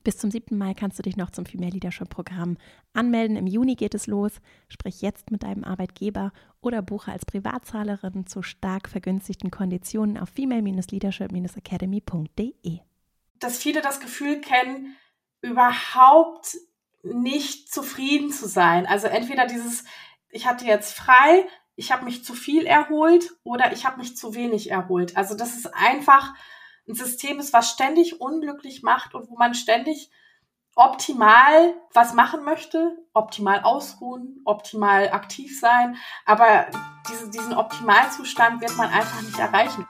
Bis zum 7. Mai kannst du dich noch zum Female Leadership Programm anmelden. Im Juni geht es los. Sprich jetzt mit deinem Arbeitgeber oder buche als Privatzahlerin zu stark vergünstigten Konditionen auf female-leadership-academy.de. Dass viele das Gefühl kennen, überhaupt nicht zufrieden zu sein. Also entweder dieses, ich hatte jetzt frei, ich habe mich zu viel erholt oder ich habe mich zu wenig erholt. Also das ist einfach ein System ist, was ständig unglücklich macht und wo man ständig optimal was machen möchte, optimal ausruhen, optimal aktiv sein, aber diesen Optimalzustand wird man einfach nicht erreichen.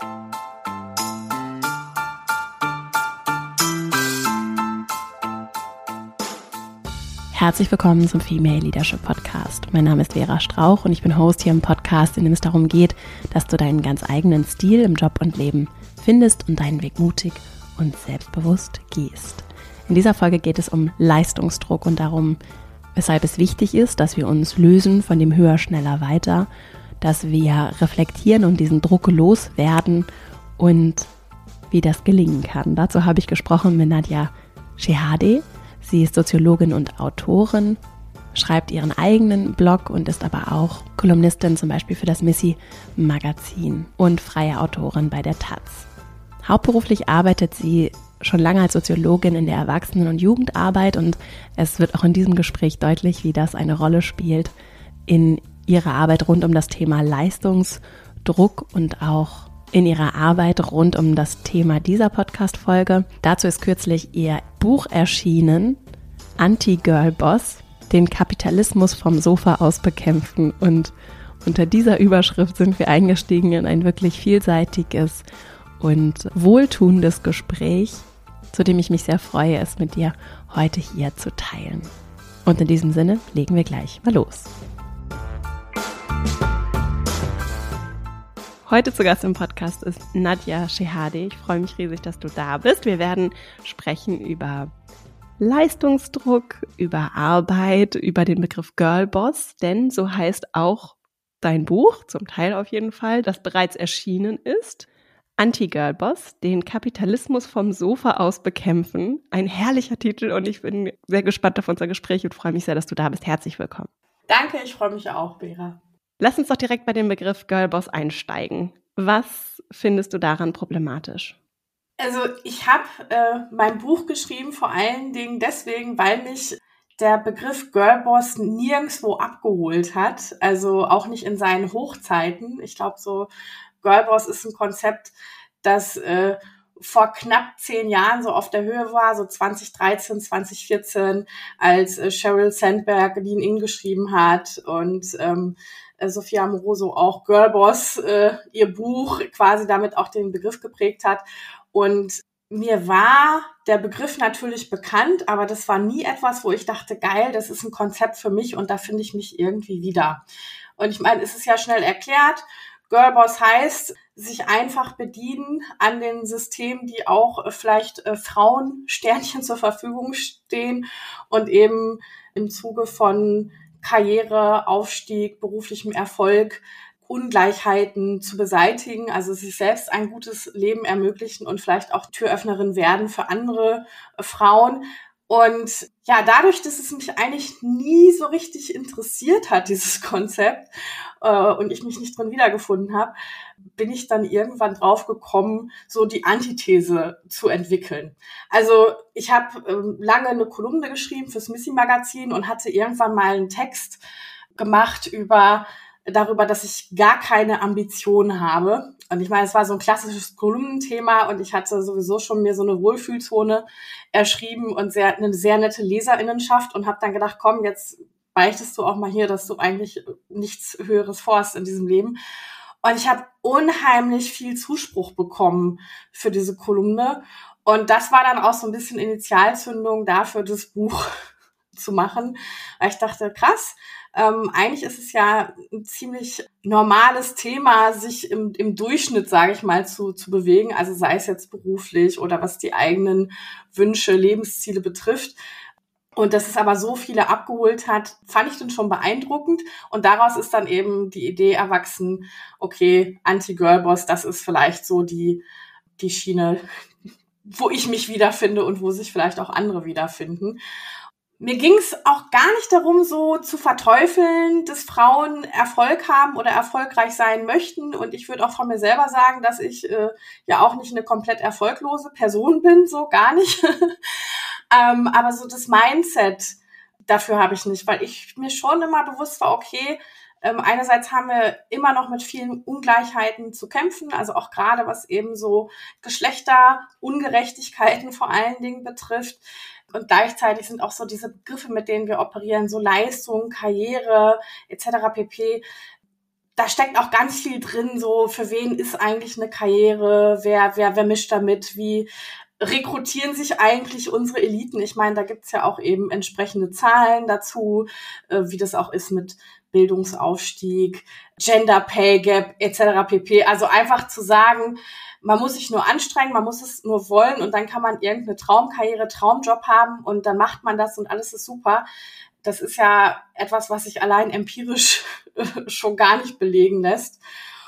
Herzlich willkommen zum Female Leadership Podcast. Mein Name ist Vera Strauch und ich bin Host hier im Podcast, in dem es darum geht, dass du deinen ganz eigenen Stil im Job und Leben findest und deinen Weg mutig und selbstbewusst gehst. In dieser Folge geht es um Leistungsdruck und darum, weshalb es wichtig ist, dass wir uns lösen von dem Höher, Schneller, Weiter, dass wir reflektieren und diesen Druck loswerden und wie das gelingen kann. Dazu habe ich gesprochen mit Nadja Shehadeh. Sie ist Soziologin und Autorin, schreibt ihren eigenen Blog und ist aber auch Kolumnistin zum Beispiel für das Missy-Magazin und freie Autorin bei der Taz. Hauptberuflich arbeitet sie schon lange als Soziologin in der Erwachsenen- und Jugendarbeit und es wird auch in diesem Gespräch deutlich, wie das eine Rolle spielt in ihrer Arbeit rund um das Thema Leistungsdruck und auch in ihrer Arbeit rund um das Thema dieser Podcast-Folge. Dazu ist kürzlich ihr Buch erschienen, Anti-Girl-Boss, den Kapitalismus vom Sofa aus bekämpfen. Und unter dieser Überschrift sind wir eingestiegen in ein wirklich vielseitiges und wohltuendes Gespräch, zu dem ich mich sehr freue, es mit dir heute hier zu teilen. Und in diesem Sinne legen wir gleich mal los. Heute zu Gast im Podcast ist Nadja Shehadeh. Ich freue mich riesig, dass du da bist. Wir werden sprechen über Leistungsdruck, über Arbeit, über den Begriff Girlboss, denn so heißt auch dein Buch, zum Teil auf jeden Fall, das bereits erschienen ist. Anti-Girlboss, den Kapitalismus vom Sofa aus bekämpfen. Ein herrlicher Titel und ich bin sehr gespannt auf unser Gespräch und freue mich sehr, dass du da bist. Herzlich willkommen. Danke, ich freue mich auch, Vera. Lass uns doch direkt bei dem Begriff Girlboss einsteigen. Was findest du daran problematisch? Also ich habe mein Buch geschrieben vor allen Dingen deswegen, weil mich der Begriff Girlboss nirgendwo abgeholt hat. Also auch nicht in seinen Hochzeiten. Ich glaube, so Girlboss ist ein Konzept, das vor knapp 10 Jahren so auf der Höhe war, so 2013, 2014, als Sheryl Sandberg Lean In geschrieben hat und Sophia Amoruso auch Girlboss, ihr Buch quasi damit auch den Begriff geprägt hat. Und mir war der Begriff natürlich bekannt, aber das war nie etwas, wo ich dachte, geil, das ist ein Konzept für mich und da finde ich mich irgendwie wieder. Und ich meine, es ist ja schnell erklärt, Girlboss heißt, sich einfach bedienen an den Systemen, die auch vielleicht Frauen Sternchen zur Verfügung stehen und eben im Zuge von Karriere, Aufstieg, beruflichem Erfolg, Ungleichheiten zu beseitigen, also sich selbst ein gutes Leben ermöglichen und vielleicht auch Türöffnerin werden für andere Frauen. Und ja, dadurch, dass es mich eigentlich nie so richtig interessiert hat, dieses Konzept, und ich mich nicht drin wiedergefunden habe, bin ich dann irgendwann drauf gekommen, so die Antithese zu entwickeln. Also ich habe lange eine Kolumne geschrieben fürs Missy-Magazin und hatte irgendwann mal einen Text gemacht darüber, dass ich gar keine Ambitionen habe. Und ich meine, es war so ein klassisches Kolumnenthema und ich hatte sowieso schon mir so eine Wohlfühlzone erschrieben und eine sehr nette Leserinnenschaft und habe dann gedacht, komm, jetzt beichtest du auch mal hier, dass du eigentlich nichts Höheres vorhast in diesem Leben. Und ich habe unheimlich viel Zuspruch bekommen für diese Kolumne. Und das war dann auch so ein bisschen Initialzündung dafür, das Buch zu machen. Weil ich dachte, krass, eigentlich ist es ja ein ziemlich normales Thema, sich im Durchschnitt, sage ich mal, zu bewegen. Also sei es jetzt beruflich oder was die eigenen Wünsche, Lebensziele betrifft. Und dass es aber so viele abgeholt hat, fand ich dann schon beeindruckend. Und daraus ist dann eben die Idee erwachsen, okay, Anti-Girlboss, das ist vielleicht so die Schiene, wo ich mich wiederfinde und wo sich vielleicht auch andere wiederfinden. Mir ging es auch gar nicht darum, so zu verteufeln, dass Frauen Erfolg haben oder erfolgreich sein möchten. Und ich würde auch von mir selber sagen, dass ich ja auch nicht eine komplett erfolglose Person bin, so gar nicht. Aber so das Mindset, dafür habe ich nicht, weil ich mir schon immer bewusst war, okay, einerseits haben wir immer noch mit vielen Ungleichheiten zu kämpfen, also auch gerade was eben so Geschlechterungerechtigkeiten vor allen Dingen betrifft. Und gleichzeitig sind auch so diese Begriffe, mit denen wir operieren, so Leistung, Karriere etc. pp. Da steckt auch ganz viel drin, so für wen ist eigentlich eine Karriere, wer mischt da mit, wie rekrutieren sich eigentlich unsere Eliten? Ich meine, da gibt's ja auch eben entsprechende Zahlen dazu, wie das auch ist mit Bildungsaufstieg, Gender Pay Gap etc. pp. Also einfach zu sagen, man muss sich nur anstrengen, man muss es nur wollen und dann kann man irgendeine Traumkarriere, Traumjob haben und dann macht man das und alles ist super. Das ist ja etwas, was sich allein empirisch schon gar nicht belegen lässt.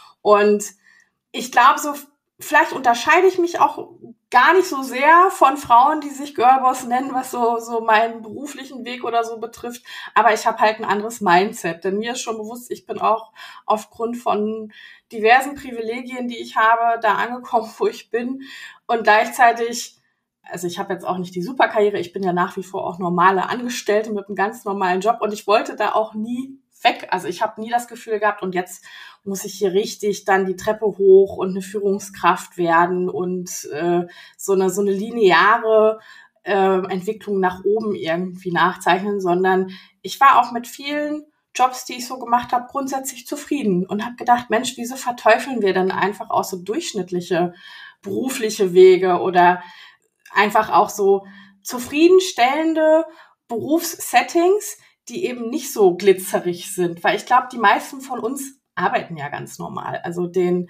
Und ich glaube, so vielleicht unterscheide ich mich auch gar nicht so sehr von Frauen, die sich Girlboss nennen, was so meinen beruflichen Weg oder so betrifft. Aber ich habe halt ein anderes Mindset. Denn mir ist schon bewusst, ich bin auch aufgrund von diversen Privilegien, die ich habe, da angekommen, wo ich bin. Und gleichzeitig, also ich habe jetzt auch nicht die Superkarriere, ich bin ja nach wie vor auch normale Angestellte mit einem ganz normalen Job. Und ich wollte da auch nie weg. Also ich habe nie das Gefühl gehabt, und jetzt muss ich hier richtig dann die Treppe hoch und eine Führungskraft werden und so eine lineare Entwicklung nach oben irgendwie nachzeichnen, sondern ich war auch mit vielen Jobs, die ich so gemacht habe, grundsätzlich zufrieden und habe gedacht, Mensch, wieso verteufeln wir denn einfach auch so durchschnittliche berufliche Wege oder einfach auch so zufriedenstellende Berufssettings, die eben nicht so glitzerig sind. Weil ich glaube, die meisten von uns arbeiten ja ganz normal. Also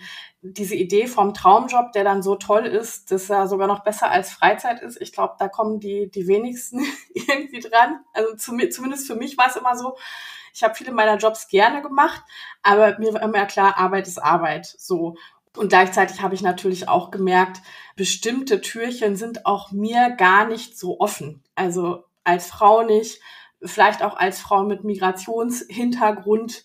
diese Idee vom Traumjob, der dann so toll ist, dass er sogar noch besser als Freizeit ist, ich glaube, da kommen die wenigsten irgendwie dran. Also zumindest für mich war es immer so, ich habe viele meiner Jobs gerne gemacht, aber mir war immer klar, Arbeit ist Arbeit. So. Und gleichzeitig habe ich natürlich auch gemerkt, bestimmte Türchen sind auch mir gar nicht so offen. Also als Frau nicht, vielleicht auch als Frau mit Migrationshintergrund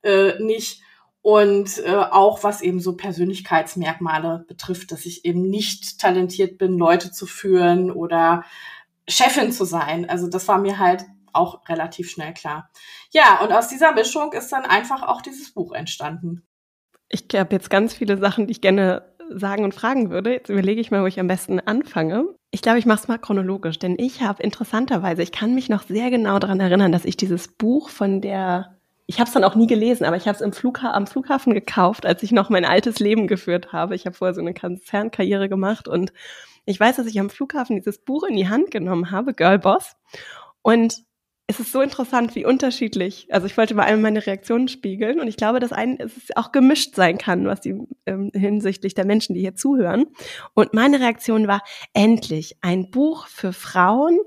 nicht. Und auch was eben so Persönlichkeitsmerkmale betrifft, dass ich eben nicht talentiert bin, Leute zu führen oder Chefin zu sein. Also das war mir halt auch relativ schnell klar. Ja, und aus dieser Mischung ist dann einfach auch dieses Buch entstanden. Ich habe jetzt ganz viele Sachen, die ich gerne sagen und fragen würde. Jetzt überlege ich mal, wo ich am besten anfange. Ich glaube, ich mache es mal chronologisch, denn ich habe interessanterweise, ich kann mich noch sehr genau daran erinnern, dass ich dieses Buch ich habe es dann auch nie gelesen, aber ich habe es am Flughafen gekauft, als ich noch mein altes Leben geführt habe. Ich habe vorher so eine Konzernkarriere gemacht und ich weiß, dass ich am Flughafen dieses Buch in die Hand genommen habe, Girlboss. Und es ist so interessant, wie unterschiedlich, also ich wollte mal einmal meine Reaktionen spiegeln und ich glaube, dass es auch gemischt sein kann, was die hinsichtlich der Menschen, die hier zuhören. Und meine Reaktion war, endlich ein Buch für Frauen,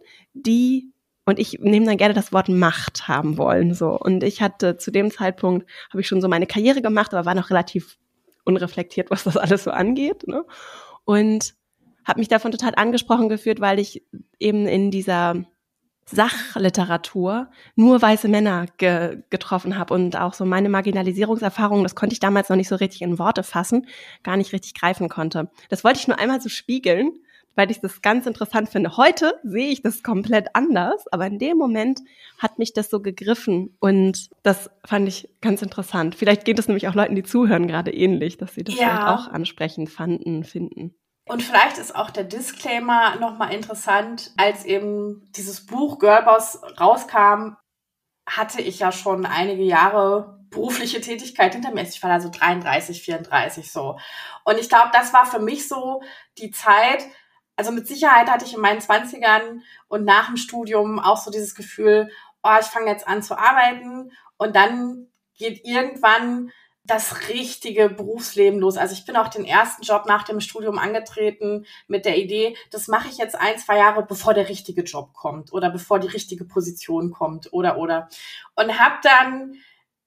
und ich nehme dann gerne das Wort Macht haben wollen, so. Und ich hatte zu dem Zeitpunkt, habe ich schon so meine Karriere gemacht, aber war noch relativ unreflektiert, was das alles so angeht, ne? Und habe mich davon total angesprochen gefühlt, weil ich eben in dieser Sachliteratur nur weiße Männer getroffen habe und auch so meine Marginalisierungserfahrungen, das konnte ich damals noch nicht so richtig in Worte fassen, gar nicht richtig greifen konnte. Das wollte ich nur einmal so spiegeln, weil ich das ganz interessant finde. Heute sehe ich das komplett anders, aber in dem Moment hat mich das so gegriffen und das fand ich ganz interessant. Vielleicht geht es nämlich auch Leuten, die zuhören, gerade ähnlich, dass sie das vielleicht auch ansprechend finden. Und vielleicht ist auch der Disclaimer nochmal interessant, als eben dieses Buch Girlboss rauskam, hatte ich ja schon einige Jahre berufliche Tätigkeit hinter mir. Ich war da so 33, 34 so. Und ich glaube, das war für mich so die Zeit, also mit Sicherheit hatte ich in meinen 20ern und nach dem Studium auch so dieses Gefühl, ich fange jetzt an zu arbeiten und dann geht irgendwann das richtige Berufsleben los. Also ich bin auch den ersten Job nach dem Studium angetreten mit der Idee, das mache ich jetzt 1-2 Jahre, bevor der richtige Job kommt oder bevor die richtige Position kommt oder. Und habe dann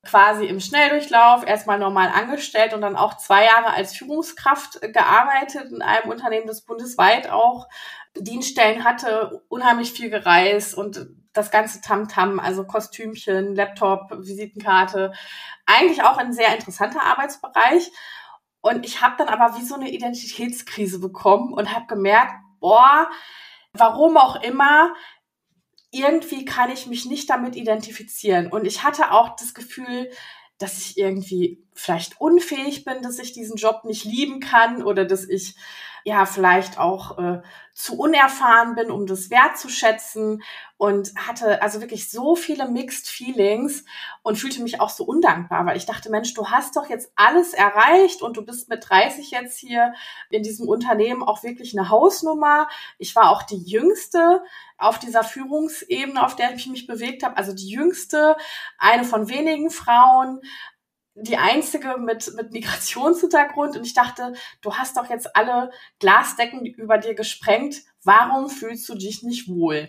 quasi im Schnelldurchlauf, erstmal normal angestellt und dann auch 2 Jahre als Führungskraft gearbeitet in einem Unternehmen, das bundesweit auch Dienststellen hatte, unheimlich viel gereist und das ganze Tamtam, also Kostümchen, Laptop, Visitenkarte, eigentlich auch ein sehr interessanter Arbeitsbereich. Und ich habe dann aber wie so eine Identitätskrise bekommen und habe gemerkt, boah, warum auch immer, irgendwie kann ich mich nicht damit identifizieren. Und ich hatte auch das Gefühl, dass ich irgendwie vielleicht unfähig bin, dass ich diesen Job nicht lieben kann oder dass ich ja vielleicht auch zu unerfahren bin, um das wertzuschätzen und hatte also wirklich so viele Mixed Feelings und fühlte mich auch so undankbar, weil ich dachte, Mensch, du hast doch jetzt alles erreicht und du bist mit 30 jetzt hier in diesem Unternehmen auch wirklich eine Hausnummer. Ich war auch die Jüngste auf dieser Führungsebene, auf der ich mich bewegt habe, also die Jüngste, eine von wenigen Frauen, die einzige mit Migrationshintergrund. Und ich dachte, du hast doch jetzt alle Glasdecken über dir gesprengt. Warum fühlst du dich nicht wohl?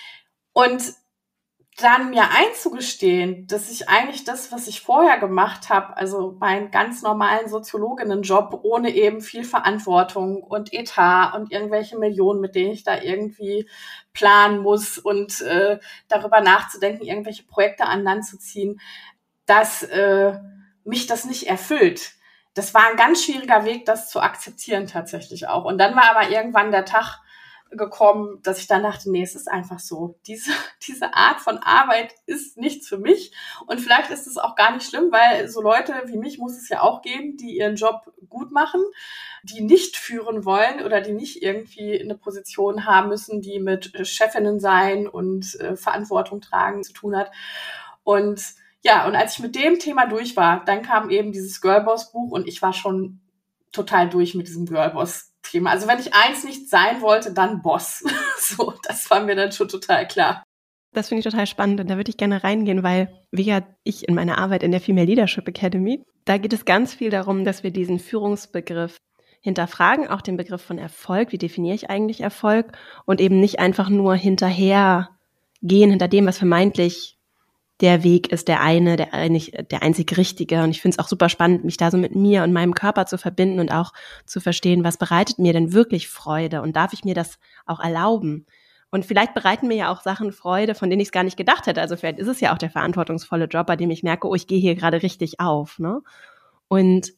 Und dann mir einzugestehen, dass ich eigentlich das, was ich vorher gemacht habe, also meinen ganz normalen Soziologinnenjob ohne eben viel Verantwortung und Etat und irgendwelche Millionen, mit denen ich da irgendwie planen muss und darüber nachzudenken, irgendwelche Projekte an Land zu ziehen, dass mich das nicht erfüllt. Das war ein ganz schwieriger Weg, das zu akzeptieren tatsächlich auch. Und dann war aber irgendwann der Tag gekommen, dass ich dann dachte, nee, es ist einfach so. Diese Art von Arbeit ist nichts für mich. Und vielleicht ist es auch gar nicht schlimm, weil so Leute wie mich muss es ja auch geben, die ihren Job gut machen, die nicht führen wollen oder die nicht irgendwie eine Position haben müssen, die mit Chefinnen sein und Verantwortung tragen zu tun hat. Und ja, und als ich mit dem Thema durch war, dann kam eben dieses Girlboss-Buch und ich war schon total durch mit diesem Girlboss-Thema. Also wenn ich eins nicht sein wollte, dann Boss. So, das war mir dann schon total klar. Das finde ich total spannend und da würde ich gerne reingehen, weil ich in meiner Arbeit in der Female Leadership Academy, da geht es ganz viel darum, dass wir diesen Führungsbegriff hinterfragen, auch den Begriff von Erfolg, wie definiere ich eigentlich Erfolg und eben nicht einfach nur hinterher gehen, hinter dem, was vermeintlich der Weg ist, der einzig richtige. Und ich finde es auch super spannend, mich da so mit mir und meinem Körper zu verbinden und auch zu verstehen, was bereitet mir denn wirklich Freude und darf ich mir das auch erlauben? Und vielleicht bereiten mir ja auch Sachen Freude, von denen ich es gar nicht gedacht hätte. Also vielleicht ist es ja auch der verantwortungsvolle Job, bei dem ich merke, oh, ich gehe hier gerade richtig auf, ne? Und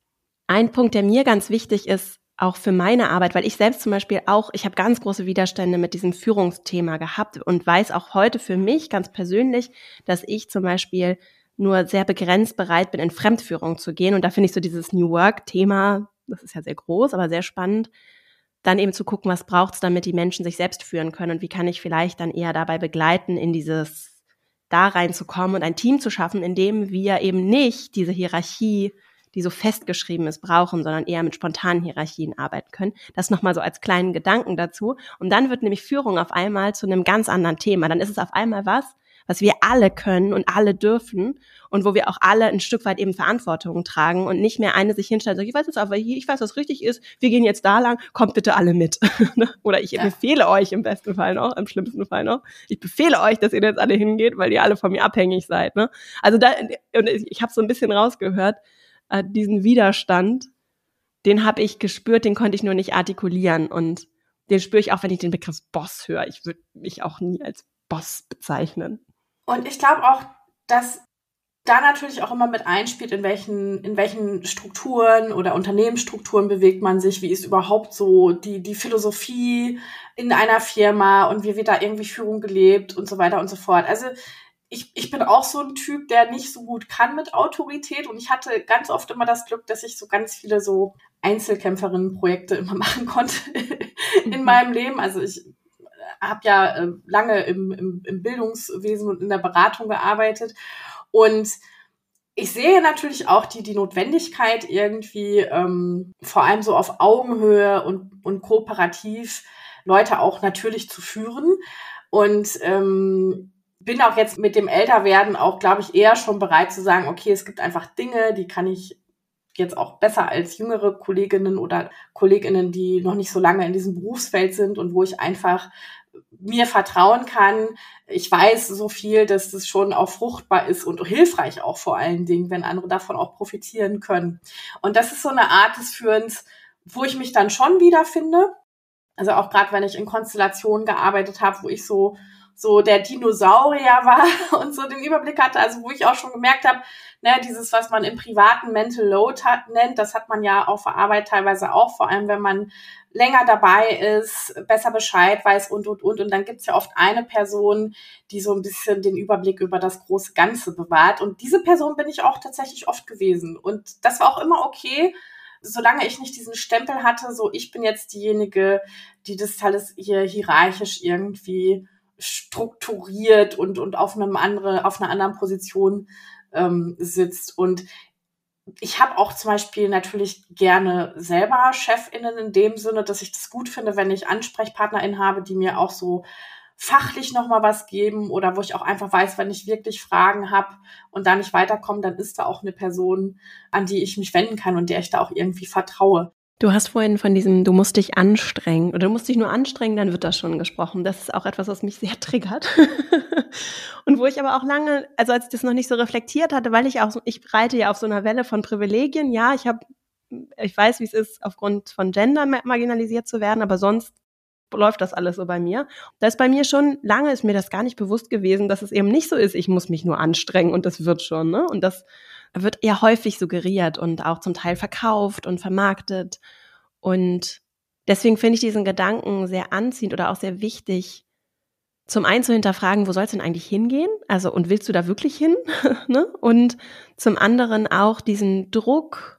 ein Punkt, der mir ganz wichtig ist, auch für meine Arbeit, weil ich selbst zum Beispiel auch, ich habe ganz große Widerstände mit diesem Führungsthema gehabt und weiß auch heute für mich ganz persönlich, dass ich zum Beispiel nur sehr begrenzt bereit bin, in Fremdführung zu gehen. Und da finde ich so dieses New Work-Thema, das ist ja sehr groß, aber sehr spannend, dann eben zu gucken, was braucht es, damit die Menschen sich selbst führen können und wie kann ich vielleicht dann eher dabei begleiten, in dieses da reinzukommen und ein Team zu schaffen, in dem wir eben nicht diese Hierarchie, die so festgeschrieben ist, brauchen, sondern eher mit spontanen Hierarchien arbeiten können. Das nochmal so als kleinen Gedanken dazu. Und dann wird nämlich Führung auf einmal zu einem ganz anderen Thema. Dann ist es auf einmal was wir alle können und alle dürfen und wo wir auch alle ein Stück weit eben Verantwortung tragen und nicht mehr eine sich hinstellt und sagt, ich weiß jetzt aber hier, ich weiß, was richtig ist, wir gehen jetzt da lang, kommt bitte alle mit. Oder ich befehle euch im besten Fall noch, im schlimmsten Fall noch, ich befehle euch, dass ihr jetzt alle hingeht, weil ihr alle von mir abhängig seid. Ne? Also und ich habe so ein bisschen rausgehört, diesen Widerstand, den habe ich gespürt, den konnte ich nur nicht artikulieren und den spüre ich auch, wenn ich den Begriff Boss höre. Ich würde mich auch nie als Boss bezeichnen. Und ich glaube auch, dass da natürlich auch immer mit einspielt, in welchen Strukturen oder Unternehmensstrukturen bewegt man sich, wie ist überhaupt so die Philosophie in einer Firma und wie wird da irgendwie Führung gelebt und so weiter und so fort. Also ich bin auch so ein Typ, der nicht so gut kann mit Autorität und ich hatte ganz oft immer das Glück, dass ich so ganz viele so Einzelkämpferinnenprojekte immer machen konnte in meinem Leben. Also ich habe ja lange im Bildungswesen und in der Beratung gearbeitet und ich sehe natürlich auch die Notwendigkeit irgendwie vor allem so auf Augenhöhe und kooperativ Leute auch natürlich zu führen und bin auch jetzt mit dem Älterwerden auch, glaube ich, eher schon bereit zu sagen, okay, es gibt einfach Dinge, die kann ich jetzt auch besser als jüngere Kolleginnen oder KollegInnen, die noch nicht so lange in diesem Berufsfeld sind und wo ich einfach mir vertrauen kann. Ich weiß so viel, dass das schon auch fruchtbar ist und hilfreich auch vor allen Dingen, wenn andere davon auch profitieren können. Und das ist so eine Art des Führens, wo ich mich dann schon wiederfinde. Also auch gerade, wenn ich in Konstellationen gearbeitet habe, wo ich so der Dinosaurier war und so den Überblick hatte, also wo ich auch schon gemerkt habe, ne, dieses, was man im privaten Mental Load nennt, das hat man ja auf der Arbeit teilweise auch, vor allem wenn man länger dabei ist, besser Bescheid weiß und. Und dann gibt's ja oft eine Person, die so ein bisschen den Überblick über das große Ganze bewahrt. Und diese Person bin ich auch tatsächlich oft gewesen. Und das war auch immer okay, solange ich nicht diesen Stempel hatte, so ich bin jetzt diejenige, die das alles hier hierarchisch irgendwie strukturiert und auf einer anderen Position sitzt. Und ich habe auch zum Beispiel natürlich gerne selber ChefInnen in dem Sinne, dass ich das gut finde, wenn ich AnsprechpartnerInnen habe, die mir auch so fachlich nochmal was geben oder wo ich auch einfach weiß, wenn ich wirklich Fragen habe und da nicht weiterkomme, dann ist da auch eine Person, an die ich mich wenden kann und der ich da auch irgendwie vertraue. Du hast vorhin von diesem, du musst dich anstrengen oder du musst dich nur anstrengen, dann wird das schon gesprochen. Das ist auch etwas, was mich sehr triggert. Und wo ich aber auch lange, also als ich das noch nicht so reflektiert hatte, weil ich reite ja auf so einer Welle von Privilegien. Ja, ich weiß, wie es ist, aufgrund von Gender marginalisiert zu werden, aber sonst läuft das alles so bei mir. Da ist bei mir schon, lange ist mir das gar nicht bewusst gewesen, dass es eben nicht so ist, ich muss mich nur anstrengen und das wird schon, ne? Und das wird eher häufig suggeriert und auch zum Teil verkauft und vermarktet. Und deswegen finde ich diesen Gedanken sehr anziehend oder auch sehr wichtig, zum einen zu hinterfragen, wo soll es denn eigentlich hingehen? Also, und willst du da wirklich hin? Ne? Und zum anderen auch diesen Druck,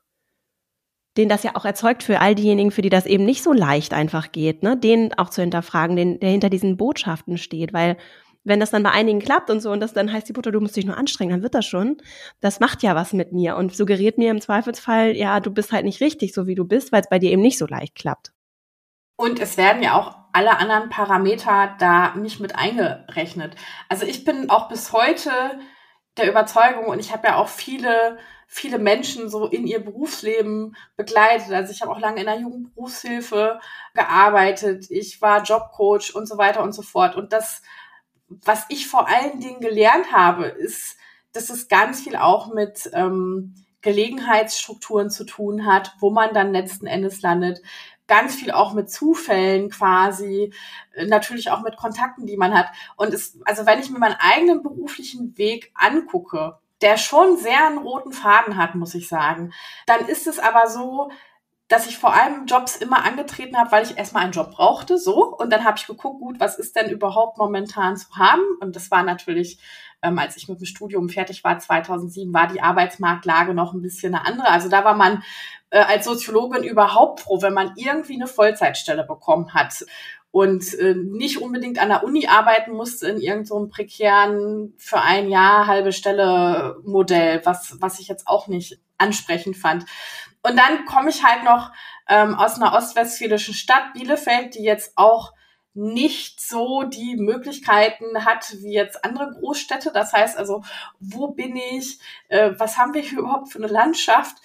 den das ja auch erzeugt für all diejenigen, für die das eben nicht so leicht einfach geht, ne, den auch zu hinterfragen, der hinter diesen Botschaften steht, weil wenn das dann bei einigen klappt und so und das dann heißt die Butter, du musst dich nur anstrengen, dann wird das schon. Das macht ja was mit mir und suggeriert mir im Zweifelsfall, ja, du bist halt nicht richtig, so wie du bist, weil es bei dir eben nicht so leicht klappt. Und es werden ja auch alle anderen Parameter da nicht mit eingerechnet. Also ich bin auch bis heute der Überzeugung und ich habe ja auch viele Menschen so in ihr Berufsleben begleitet. Also ich habe auch lange in der Jugendberufshilfe gearbeitet. Ich war Jobcoach und so weiter und so fort. Und das, was ich vor allen Dingen gelernt habe, ist, dass es ganz viel auch mit Gelegenheitsstrukturen zu tun hat, wo man dann letzten Endes landet. Ganz viel auch mit Zufällen quasi, natürlich auch mit Kontakten, die man hat. Und also wenn ich mir meinen eigenen beruflichen Weg angucke, der schon sehr einen roten Faden hat, muss ich sagen, dann ist es aber so, dass ich vor allem Jobs immer angetreten habe, weil ich erstmal einen Job brauchte, so. Und dann habe ich geguckt, gut, was ist denn überhaupt momentan zu haben? Und das war natürlich, als ich mit dem Studium fertig war, 2007, war die Arbeitsmarktlage noch ein bisschen eine andere. Also da war man als Soziologin überhaupt froh, wenn man irgendwie eine Vollzeitstelle bekommen hat und nicht unbedingt an der Uni arbeiten musste in irgendeinem so prekären, für ein Jahr halbe Stelle Modell, was ich jetzt auch nicht ansprechend fand. Und dann komme ich halt noch aus einer ostwestfälischen Stadt, Bielefeld, die jetzt auch nicht so die Möglichkeiten hat wie jetzt andere Großstädte. Das heißt also, wo bin ich? Was haben wir hier überhaupt für eine Landschaft?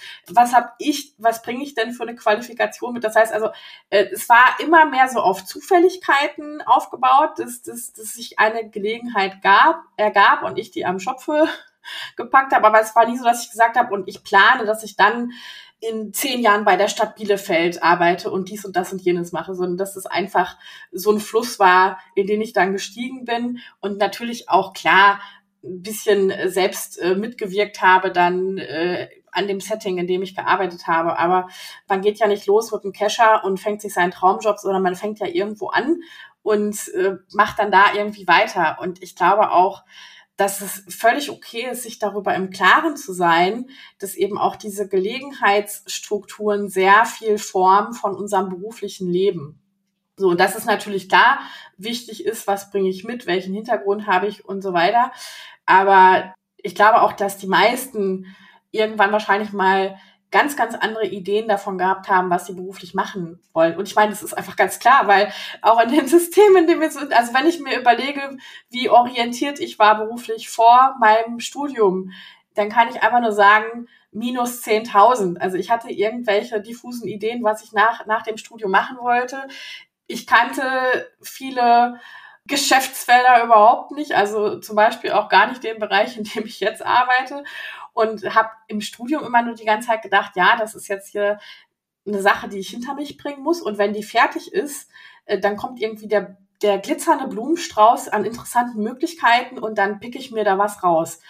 Was bringe ich denn für eine Qualifikation mit? Das heißt also, es war immer mehr so auf Zufälligkeiten aufgebaut, dass sich eine Gelegenheit ergab und ich die am Schopfe gepackt habe. Aber es war nie so, dass ich gesagt habe, und ich plane, dass ich dann in 10 Jahren bei der Stadt Bielefeld arbeite und dies und das und jenes mache, sondern dass es einfach so ein Fluss war, in den ich dann gestiegen bin und natürlich auch klar ein bisschen selbst mitgewirkt habe dann an dem Setting, in dem ich gearbeitet habe. Aber man geht ja nicht los mit einem Kescher und fängt sich seinen Traumjob, sondern man fängt ja irgendwo an und macht dann da irgendwie weiter. Und ich glaube auch, dass es völlig okay ist, sich darüber im Klaren zu sein, dass eben auch diese Gelegenheitsstrukturen sehr viel formen von unserem beruflichen Leben. So, und dass es natürlich da wichtig ist, was bringe ich mit, welchen Hintergrund habe ich und so weiter. Aber ich glaube auch, dass die meisten irgendwann wahrscheinlich mal ganz, ganz andere Ideen davon gehabt haben, was sie beruflich machen wollen. Und ich meine, das ist einfach ganz klar, weil auch in dem System, in dem wir sind, also wenn ich mir überlege, wie orientiert ich war beruflich vor meinem Studium, dann kann ich einfach nur sagen, minus 10.000. Also ich hatte irgendwelche diffusen Ideen, was ich nach dem Studium machen wollte. Ich kannte viele Geschäftsfelder überhaupt nicht, also zum Beispiel auch gar nicht den Bereich, in dem ich jetzt arbeite, und habe im Studium immer nur die ganze Zeit gedacht, ja, das ist jetzt hier eine Sache, die ich hinter mich bringen muss, und wenn die fertig ist, dann kommt irgendwie der glitzernde Blumenstrauß an interessanten Möglichkeiten und dann picke ich mir da was raus.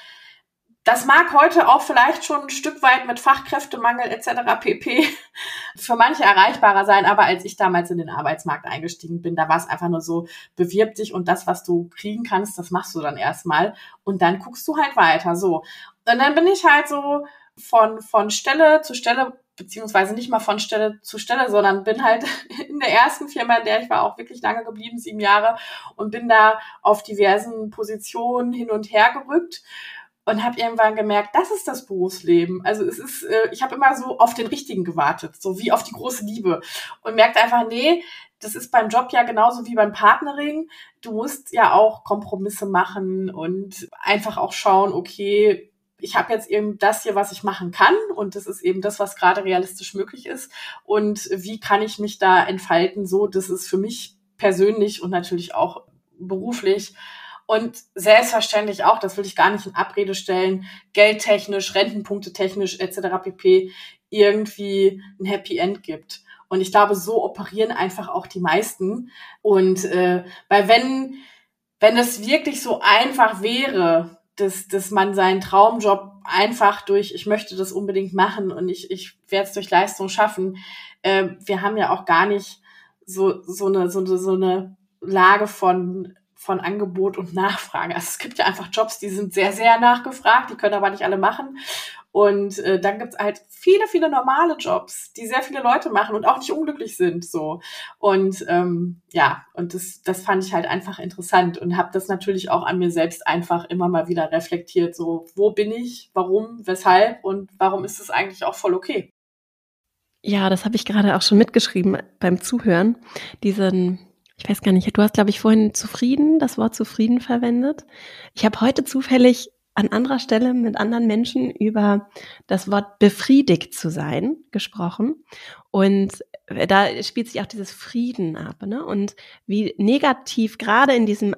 Das mag heute auch vielleicht schon ein Stück weit mit Fachkräftemangel etc. pp. Für manche erreichbarer sein, aber als ich damals in den Arbeitsmarkt eingestiegen bin, da war es einfach nur so, bewirb dich und das, was du kriegen kannst, das machst du dann erstmal und dann guckst du halt weiter, so. Und dann bin ich halt so von Stelle zu Stelle, beziehungsweise nicht mal von Stelle zu Stelle, sondern bin halt in der ersten Firma, in der ich war, auch wirklich lange geblieben, 7 Jahre, und bin da auf diversen Positionen hin und her gerückt. Und habe irgendwann gemerkt, das ist das Berufsleben. Also es ist, ich habe immer so auf den Richtigen gewartet, so wie auf die große Liebe. Und merkte einfach, nee, das ist beim Job ja genauso wie beim Partnering. Du musst ja auch Kompromisse machen und einfach auch schauen, okay, ich habe jetzt eben das hier, was ich machen kann. Und das ist eben das, was gerade realistisch möglich ist. Und wie kann ich mich da entfalten, so dass es für mich persönlich und natürlich auch beruflich und selbstverständlich auch, das will ich gar nicht in Abrede stellen, geldtechnisch, rentenpunktetechnisch etc. pp. Irgendwie ein Happy End gibt. Und ich glaube, so operieren einfach auch die meisten. Und weil wenn es wirklich so einfach wäre, dass man seinen Traumjob einfach durch, ich möchte das unbedingt machen und ich werde es durch Leistung schaffen. Wir haben ja auch gar nicht so eine Lage von Angebot und Nachfrage. Also es gibt ja einfach Jobs, die sind sehr, sehr nachgefragt, die können aber nicht alle machen. Und dann gibt's halt viele, viele normale Jobs, die sehr viele Leute machen und auch nicht unglücklich sind. So. Und ja, und das fand ich halt einfach interessant und habe das natürlich auch an mir selbst einfach immer mal wieder reflektiert. So, wo bin ich, warum, weshalb und warum ist es eigentlich auch voll okay? Ja, das habe ich gerade auch schon mitgeschrieben beim Zuhören. Ich weiß gar nicht, du hast, glaube ich, vorhin das Wort zufrieden verwendet. Ich habe heute zufällig an anderer Stelle mit anderen Menschen über das Wort befriedigt zu sein gesprochen. Und da spielt sich auch dieses Frieden ab, ne? Und wie negativ gerade in diesem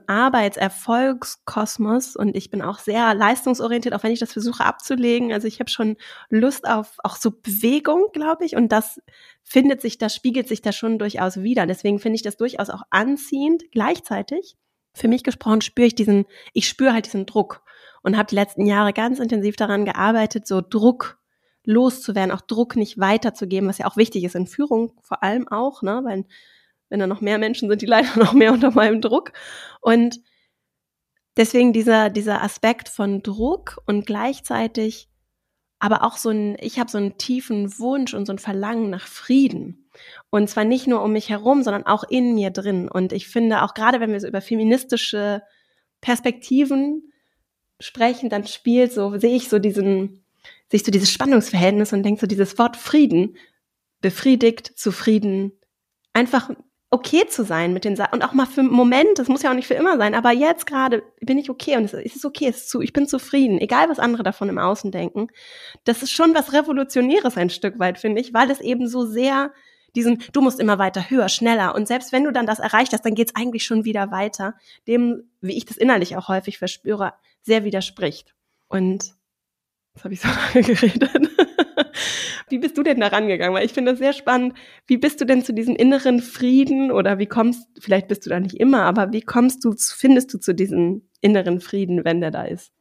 Arbeitserfolgskosmos, und ich bin auch sehr leistungsorientiert, auch wenn ich das versuche abzulegen. Also ich habe schon Lust auf auch so Bewegung, glaube ich, und das spiegelt sich da schon durchaus wieder. Deswegen finde ich das durchaus auch anziehend. Gleichzeitig, für mich gesprochen, spüre halt diesen Druck und habe die letzten Jahre ganz intensiv daran gearbeitet, so Druck loszuwerden, auch Druck nicht weiterzugeben, was ja auch wichtig ist in Führung vor allem auch, ne, weil wenn da noch mehr Menschen sind, die leiden noch mehr unter meinem Druck. Und deswegen dieser Aspekt von Druck und gleichzeitig aber auch ich habe so einen tiefen Wunsch und so ein Verlangen nach Frieden. Und zwar nicht nur um mich herum, sondern auch in mir drin. Und ich finde, auch gerade wenn wir so über feministische Perspektiven sprechen, dann sehe ich so dieses Spannungsverhältnis und denke so, dieses Wort Frieden, befriedigt, zufrieden, einfach okay zu sein mit den Sachen und auch mal für einen Moment, das muss ja auch nicht für immer sein, aber jetzt gerade bin ich okay und es ist okay, ich bin zufrieden, egal was andere davon im Außen denken. Das ist schon was Revolutionäres ein Stück weit, finde ich, weil es eben so sehr du musst immer weiter, höher, schneller und selbst wenn du dann das erreicht hast, dann geht's eigentlich schon wieder weiter, dem, wie ich das innerlich auch häufig verspüre, sehr widerspricht. Und jetzt habe ich so lange geredet. Wie bist du denn da rangegangen? Weil ich finde das sehr spannend. Wie bist du denn zu diesem inneren Frieden oder vielleicht bist du da nicht immer, aber findest du zu diesem inneren Frieden, wenn der da ist?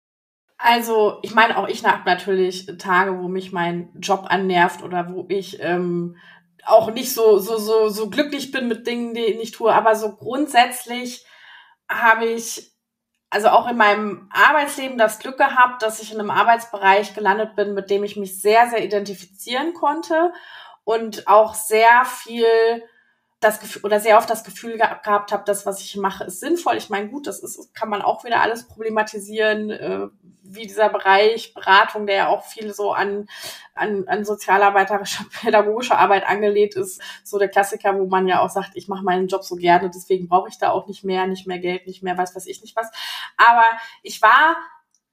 Also, ich meine, auch ich habe natürlich Tage, wo mich mein Job annervt oder wo ich auch nicht so glücklich bin mit Dingen, die ich nicht tue. Aber so grundsätzlich habe ich also auch in meinem Arbeitsleben das Glück gehabt, dass ich in einem Arbeitsbereich gelandet bin, mit dem ich mich sehr, sehr identifizieren konnte und auch sehr viel das Gefühl oder sehr oft das Gefühl gehabt habe, das, was ich mache, ist sinnvoll. Ich meine, gut, kann man auch wieder alles problematisieren, wie dieser Bereich Beratung, der ja auch viel so an sozialarbeiterischer, pädagogischer Arbeit angelehnt ist, so der Klassiker, wo man ja auch sagt, ich mache meinen Job so gerne, deswegen brauche ich da auch nicht mehr Geld, nicht mehr weiß ich nicht was. Aber ich war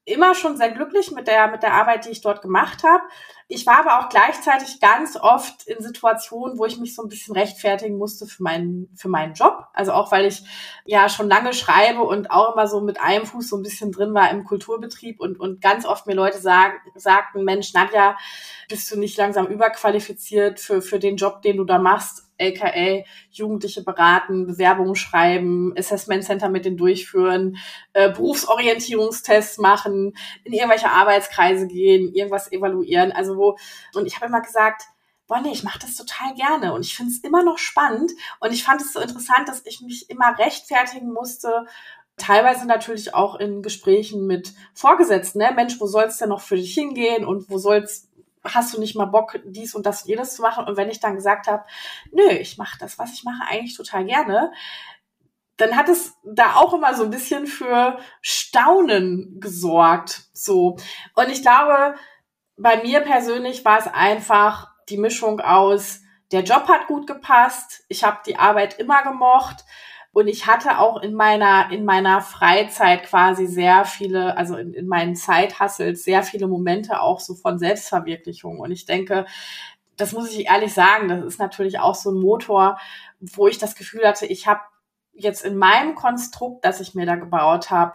immer schon sehr glücklich mit der Arbeit, die ich dort gemacht habe. Ich war aber auch gleichzeitig ganz oft in Situationen, wo ich mich so ein bisschen rechtfertigen musste für meinen Job. Also auch, weil ich ja schon lange schreibe und auch immer so mit einem Fuß so ein bisschen drin war im Kulturbetrieb und ganz oft mir Leute sagten, Mensch, Nadja, bist du nicht langsam überqualifiziert für den Job, den du da machst? aka Jugendliche beraten, Bewerbungen schreiben, Assessment Center mit denen durchführen, Berufsorientierungstests machen, in irgendwelche Arbeitskreise gehen, irgendwas evaluieren. Und ich habe immer gesagt, boah, nee, ich mache das total gerne und ich finde es immer noch spannend und ich fand es so interessant, dass ich mich immer rechtfertigen musste, teilweise natürlich auch in Gesprächen mit Vorgesetzten, ne? Mensch, wo soll es denn noch für dich hingehen und hast du nicht mal Bock, dies und das und jedes zu machen? Und wenn ich dann gesagt habe, nö, ich mache das, was ich mache, eigentlich total gerne, dann hat es da auch immer so ein bisschen für Staunen gesorgt. So. Und ich glaube, bei mir persönlich war es einfach die Mischung aus, der Job hat gut gepasst, ich habe die Arbeit immer gemocht und ich hatte auch in meiner Freizeit quasi sehr viele, also in meinen Zeithustles sehr viele Momente auch so von Selbstverwirklichung. Und ich denke, das muss ich ehrlich sagen, das ist natürlich auch so ein Motor, wo ich das Gefühl hatte, ich habe jetzt in meinem Konstrukt, das ich mir da gebaut habe,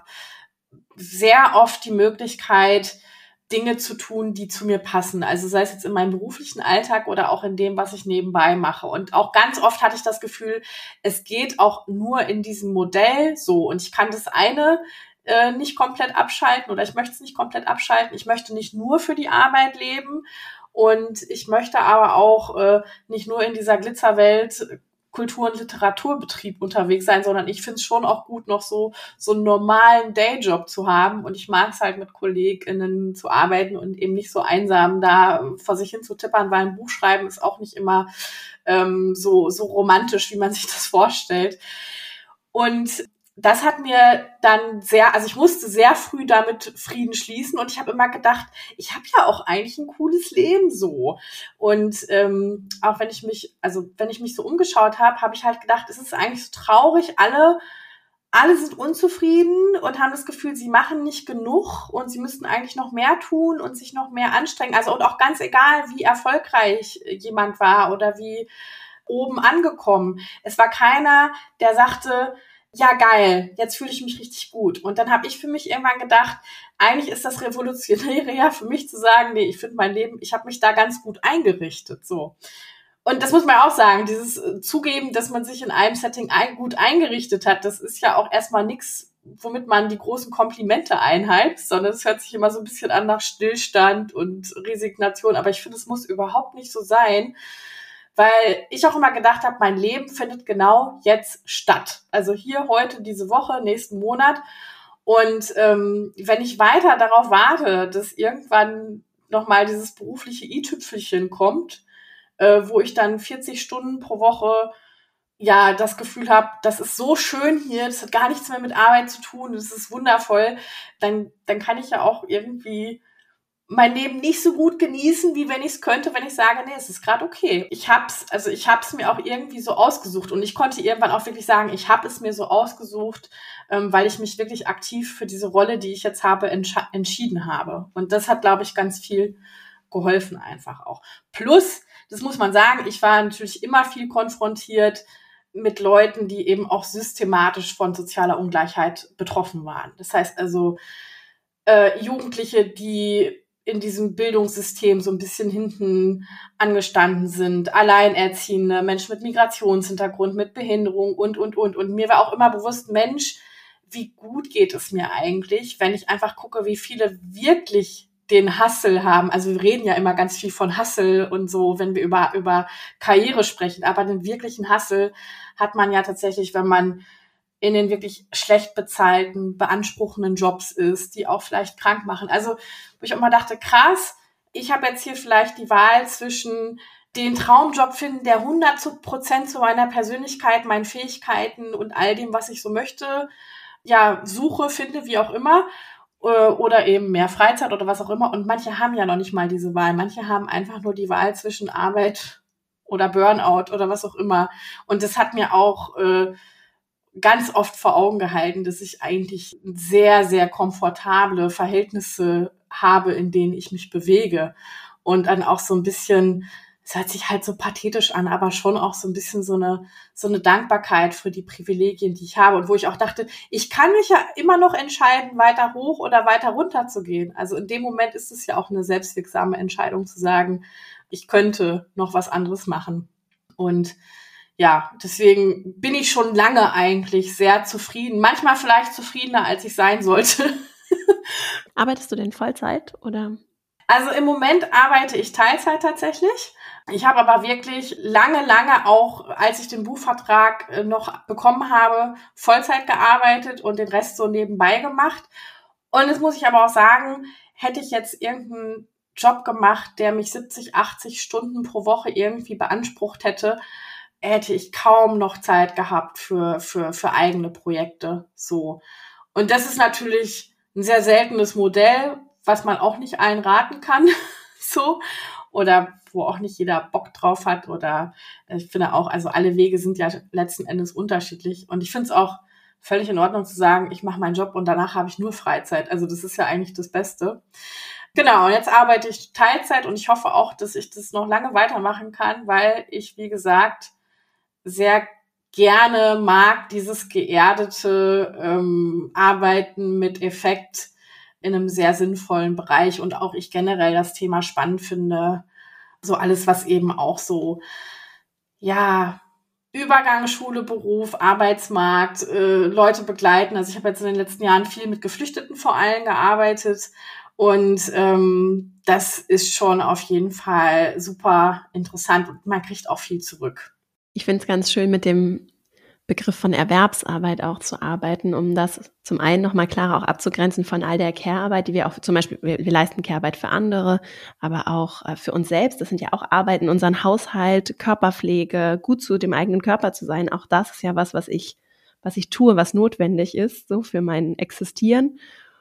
sehr oft die Möglichkeit, Dinge zu tun, die zu mir passen. Also sei es jetzt in meinem beruflichen Alltag oder auch in dem, was ich nebenbei mache. Und auch ganz oft hatte ich das Gefühl, es geht auch nur in diesem Modell so. Und ich kann das eine nicht komplett abschalten oder ich möchte es nicht komplett abschalten. Ich möchte nicht nur für die Arbeit leben und ich möchte aber auch nicht nur in dieser Glitzerwelt Kultur- und Literaturbetrieb unterwegs sein, sondern ich finde es schon auch gut, noch so einen normalen Dayjob zu haben. Und ich mag es halt mit KollegInnen zu arbeiten und eben nicht so einsam da vor sich hin zu tippern, weil ein Buch schreiben ist auch nicht immer so romantisch, wie man sich das vorstellt. Und das hat mir dann ich musste sehr früh damit Frieden schließen und ich habe immer gedacht, ich habe ja auch eigentlich ein cooles Leben so. Und auch wenn ich mich so umgeschaut habe, habe ich halt gedacht, es ist eigentlich so traurig, alle sind unzufrieden und haben das Gefühl, sie machen nicht genug und sie müssten eigentlich noch mehr tun und sich noch mehr anstrengen. Also und auch ganz egal, wie erfolgreich jemand war oder wie oben angekommen. Es war keiner, der sagte, ja geil, jetzt fühle ich mich richtig gut. Und dann habe ich für mich irgendwann gedacht, eigentlich ist das Revolutionäre ja für mich zu sagen, nee, ich finde mein Leben, ich habe mich da ganz gut eingerichtet. So. Und das muss man auch sagen, dieses Zugeben, dass man sich in einem Setting gut eingerichtet hat, das ist ja auch erstmal nichts, womit man die großen Komplimente einheizt, sondern es hört sich immer so ein bisschen an nach Stillstand und Resignation. Aber ich finde, es muss überhaupt nicht so sein, weil ich auch immer gedacht habe, mein Leben findet genau jetzt statt. Also hier, heute, diese Woche, nächsten Monat. Und wenn ich weiter darauf warte, dass irgendwann nochmal dieses berufliche i-Tüpfelchen kommt, wo ich dann 40 Stunden pro Woche ja das Gefühl habe, das ist so schön hier, das hat gar nichts mehr mit Arbeit zu tun, das ist wundervoll, dann kann ich ja auch irgendwie mein Leben nicht so gut genießen, wie wenn ich es könnte, wenn ich sage, nee, es ist gerade okay. Ich hab's mir auch irgendwie so ausgesucht und ich konnte irgendwann auch wirklich sagen, ich habe es mir so ausgesucht, weil ich mich wirklich aktiv für diese Rolle, die ich jetzt habe, entschieden habe. Und das hat, glaube ich, ganz viel geholfen einfach auch. Plus, das muss man sagen, ich war natürlich immer viel konfrontiert mit Leuten, die eben auch systematisch von sozialer Ungleichheit betroffen waren. Das heißt also Jugendliche, die in diesem Bildungssystem so ein bisschen hinten angestanden sind, Alleinerziehende, Menschen mit Migrationshintergrund, mit Behinderung und. Und mir war auch immer bewusst, Mensch, wie gut geht es mir eigentlich, wenn ich einfach gucke, wie viele wirklich den Hustle haben. Also wir reden ja immer ganz viel von Hustle und so, wenn wir über Karriere sprechen. Aber den wirklichen Hustle hat man ja tatsächlich, wenn man in den wirklich schlecht bezahlten, beanspruchenden Jobs ist, die auch vielleicht krank machen. Also, wo ich auch mal dachte, krass, ich habe jetzt hier vielleicht die Wahl zwischen den Traumjob finden, der 100% zu meiner Persönlichkeit, meinen Fähigkeiten und all dem, was ich so möchte, ja, suche, finde, wie auch immer, oder eben mehr Freizeit oder was auch immer. Und manche haben ja noch nicht mal diese Wahl. Manche haben einfach nur die Wahl zwischen Arbeit oder Burnout oder was auch immer. Und das hat mir auch ganz oft vor Augen gehalten, dass ich eigentlich sehr, sehr komfortable Verhältnisse habe, in denen ich mich bewege. Und dann auch so ein bisschen, es hört sich halt so pathetisch an, aber schon auch so ein bisschen so eine Dankbarkeit für die Privilegien, die ich habe. Und wo ich auch dachte, ich kann mich ja immer noch entscheiden, weiter hoch oder weiter runter zu gehen. Also in dem Moment ist es ja auch eine selbstwirksame Entscheidung zu sagen, ich könnte noch was anderes machen. Und ja, deswegen bin ich schon lange eigentlich sehr zufrieden. Manchmal vielleicht zufriedener, als ich sein sollte. Arbeitest du denn Vollzeit oder? Also im Moment arbeite ich Teilzeit tatsächlich. Ich habe aber wirklich lange auch, als ich den Buchvertrag noch bekommen habe, Vollzeit gearbeitet und den Rest so nebenbei gemacht. Und das muss ich aber auch sagen, hätte ich jetzt irgendeinen Job gemacht, der mich 70, 80 Stunden pro Woche irgendwie beansprucht hätte, hätte ich kaum noch Zeit gehabt für eigene Projekte. So. Und das ist natürlich ein sehr seltenes Modell, was man auch nicht allen raten kann. So. Oder wo auch nicht jeder Bock drauf hat. Oder ich finde auch, also alle Wege sind ja letzten Endes unterschiedlich. Und ich finde es auch völlig in Ordnung zu sagen, ich mache meinen Job und danach habe ich nur Freizeit. Also das ist ja eigentlich das Beste. Genau, und jetzt arbeite ich Teilzeit und ich hoffe auch, dass ich das noch lange weitermachen kann, weil ich, wie gesagt, sehr gerne mag, dieses geerdete Arbeiten mit Effekt in einem sehr sinnvollen Bereich und auch ich generell das Thema spannend finde. So alles, was eben auch so, ja, Übergang, Schule, Beruf, Arbeitsmarkt, Leute begleiten. Also ich habe jetzt in den letzten Jahren viel mit Geflüchteten vor allem gearbeitet und das ist schon auf jeden Fall super interessant und man kriegt auch viel zurück. Ich finde es ganz schön, mit dem Begriff von Erwerbsarbeit auch zu arbeiten, um das zum einen nochmal klarer auch abzugrenzen von all der Care-Arbeit, die wir auch zum Beispiel, wir leisten Care-Arbeit für andere, aber auch für uns selbst. Das sind ja auch Arbeiten, unseren Haushalt, Körperpflege, gut zu dem eigenen Körper zu sein. Auch das ist ja was ich tue, was notwendig ist, so für mein Existieren.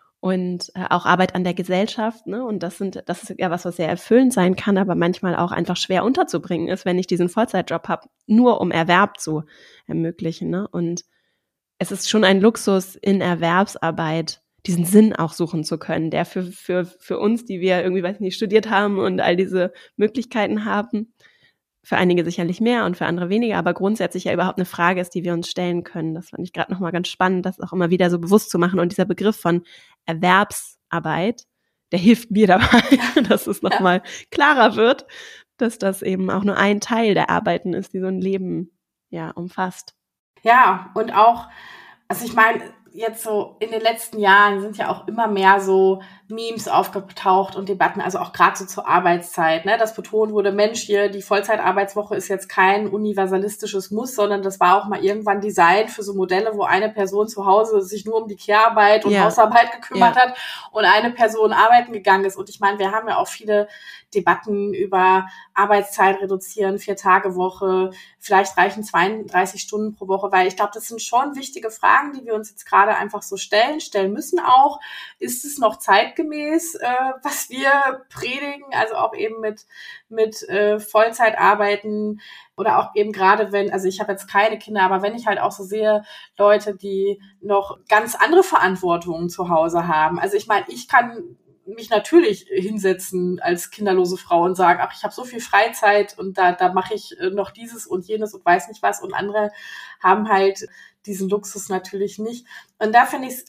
Und auch Arbeit an der Gesellschaft, ne? Und das ist ja was sehr erfüllend sein kann, aber manchmal auch einfach schwer unterzubringen ist, wenn ich diesen Vollzeitjob habe, nur um Erwerb zu ermöglichen, ne? Und es ist schon ein Luxus, in Erwerbsarbeit diesen Sinn auch suchen zu können, der für uns, die wir irgendwie, weiß nicht, studiert haben und all diese Möglichkeiten haben, für einige sicherlich mehr und für andere weniger, aber grundsätzlich ja überhaupt eine Frage ist, die wir uns stellen können. Das fand ich gerade nochmal ganz spannend, das auch immer wieder so bewusst zu machen. Und dieser Begriff von Erwerbsarbeit, der hilft mir dabei, dass es nochmal klarer wird, dass das eben auch nur ein Teil der Arbeiten ist, die so ein Leben ja umfasst. Ja, und auch, also ich meine, jetzt so in den letzten Jahren sind ja auch immer mehr so Memes aufgetaucht und Debatten, also auch gerade so zur Arbeitszeit, ne, dass betont wurde, Mensch, hier, die Vollzeitarbeitswoche ist jetzt kein universalistisches Muss, sondern das war auch mal irgendwann Design für so Modelle, wo eine Person zu Hause sich nur um die Care-Arbeit und Hausarbeit gekümmert hat und eine Person arbeiten gegangen ist. Und ich meine, wir haben ja auch viele Debatten über Arbeitszeit reduzieren, 4-Tage-Woche, vielleicht reichen 32 Stunden pro Woche, weil ich glaube, das sind schon wichtige Fragen, die wir uns jetzt gerade einfach so stellen müssen auch. Ist es noch zeitgemäß, was wir predigen, also auch eben mit Vollzeitarbeiten oder auch eben gerade wenn, also ich habe jetzt keine Kinder, aber wenn ich halt auch so sehe, Leute, die noch ganz andere Verantwortungen zu Hause haben. Also ich meine, ich kann mich natürlich hinsetzen als kinderlose Frau und sagen, ach, ich habe so viel Freizeit und da mache ich noch dieses und jenes und weiß nicht was und andere haben halt diesen Luxus natürlich nicht. Und da finde ich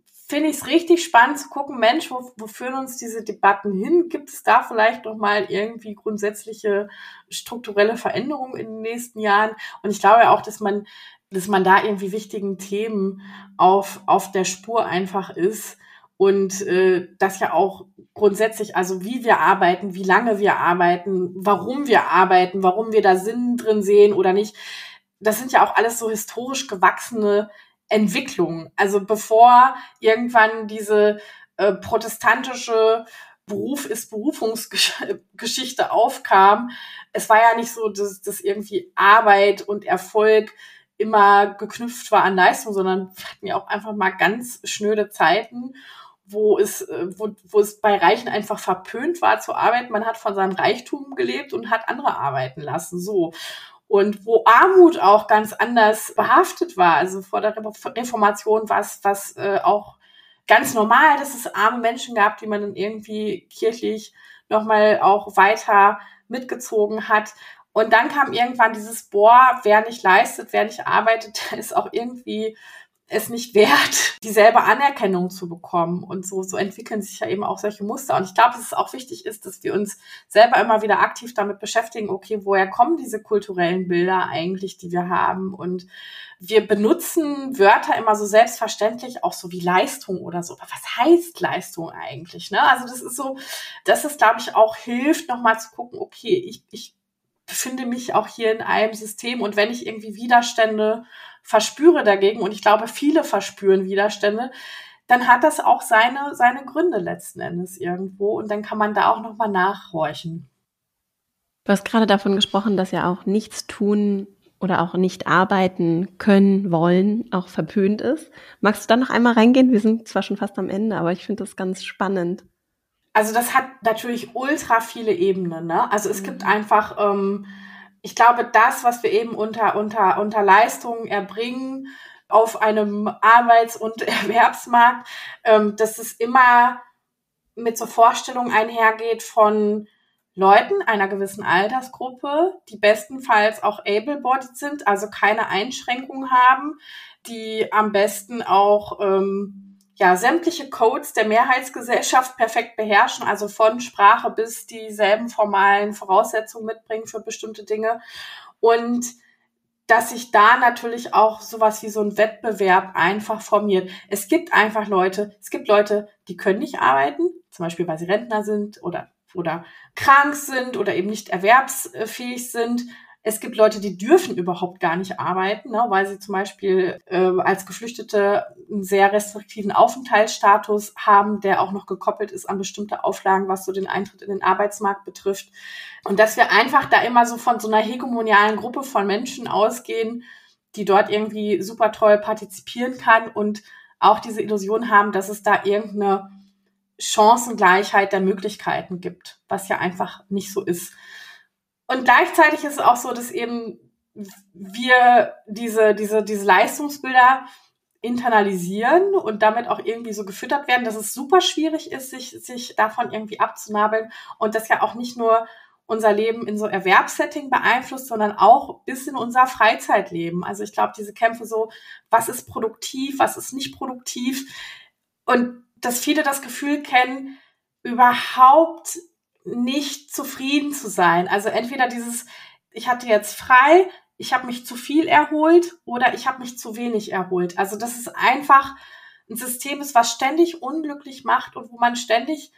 es richtig spannend zu gucken, Mensch, wo führen uns diese Debatten hin? Gibt es da vielleicht noch mal irgendwie grundsätzliche strukturelle Veränderungen in den nächsten Jahren? Und ich glaube auch, dass man da irgendwie wichtigen Themen auf der Spur einfach ist. Und das ja auch grundsätzlich, also wie wir arbeiten, wie lange wir arbeiten, warum wir da Sinn drin sehen oder nicht, das sind ja auch alles so historisch gewachsene Entwicklungen. Also bevor irgendwann diese protestantische Beruf ist Berufungsgeschichte aufkam, es war ja nicht so, dass irgendwie Arbeit und Erfolg immer geknüpft war an Leistung, sondern wir hatten ja auch einfach mal ganz schnöde Zeiten, wo es bei Reichen einfach verpönt war zu arbeiten. Man hat von seinem Reichtum gelebt und hat andere arbeiten lassen. So. und wo Armut auch ganz anders behaftet war. Also vor der Reformation war es auch ganz normal, dass es arme Menschen gab, die man dann irgendwie kirchlich nochmal auch weiter mitgezogen hat. Und dann kam irgendwann dieses, wer nicht leistet, wer nicht arbeitet, ist auch irgendwie es nicht wert, dieselbe Anerkennung zu bekommen. Und so entwickeln sich ja eben auch solche Muster. Und ich glaube, dass es auch wichtig ist, dass wir uns selber immer wieder aktiv damit beschäftigen, okay, woher kommen diese kulturellen Bilder eigentlich, die wir haben? Und wir benutzen Wörter immer so selbstverständlich, auch so wie Leistung oder so. Aber was heißt Leistung eigentlich? Ne? Also das ist so, dass es, glaube ich, auch hilft, nochmal zu gucken, okay, ich befinde mich auch hier in einem System und wenn ich irgendwie Widerstände verspüre dagegen, und ich glaube, viele verspüren Widerstände, dann hat das auch seine Gründe letzten Endes irgendwo und dann kann man da auch nochmal nachhorchen. Du hast gerade davon gesprochen, dass ja auch nichts tun oder auch nicht arbeiten können, wollen, auch verpönt ist. Magst du da noch einmal reingehen? Wir sind zwar schon fast am Ende, aber ich finde das ganz spannend. Also das hat natürlich ultra viele Ebenen, ne? Also es gibt einfach, ich glaube, das, was wir eben unter Leistungen erbringen auf einem Arbeits- und Erwerbsmarkt, dass es immer mit so Vorstellungen einhergeht von Leuten einer gewissen Altersgruppe, die bestenfalls auch able-bodied sind, also keine Einschränkungen haben, die am besten auch sämtliche Codes der Mehrheitsgesellschaft perfekt beherrschen, also von Sprache bis dieselben formalen Voraussetzungen mitbringen für bestimmte Dinge. Und dass sich da natürlich auch sowas wie so ein Wettbewerb einfach formiert. Es gibt Leute, die können nicht arbeiten, zum Beispiel weil sie Rentner sind oder krank sind oder eben nicht erwerbsfähig sind. Es gibt Leute, die dürfen überhaupt gar nicht arbeiten, ne, weil sie zum Beispiel als Geflüchtete einen sehr restriktiven Aufenthaltsstatus haben, der auch noch gekoppelt ist an bestimmte Auflagen, was so den Eintritt in den Arbeitsmarkt betrifft. Und dass wir einfach da immer so von so einer hegemonialen Gruppe von Menschen ausgehen, die dort irgendwie super toll partizipieren kann und auch diese Illusion haben, dass es da irgendeine Chancengleichheit der Möglichkeiten gibt, was ja einfach nicht so ist. Und gleichzeitig ist es auch so, dass eben wir diese Leistungsbilder internalisieren und damit auch irgendwie so gefüttert werden, dass es super schwierig ist, sich davon irgendwie abzunabeln und das ja auch nicht nur unser Leben in so Erwerbssetting beeinflusst, sondern auch bis in unser Freizeitleben. Also ich glaube, diese Kämpfe so, was ist produktiv, was ist nicht produktiv und dass viele das Gefühl kennen, überhaupt nicht zufrieden zu sein. Also entweder ich hatte jetzt frei, ich habe mich zu viel erholt oder ich habe mich zu wenig erholt. Also dass es einfach ein System ist, was ständig unglücklich macht und wo man ständig